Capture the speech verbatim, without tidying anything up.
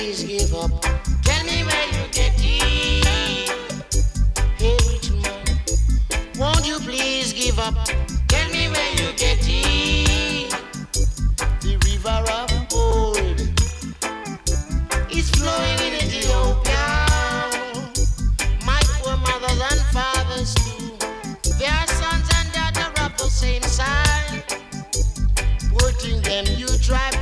please give up? Tell me where you get it. Hey, rich man, won't you please give up? Tell me where you get it. The river of gold is flowing in Ethiopia. My poor mothers and fathers too. Their sons and daughters of the same side. Poor thing them, you drive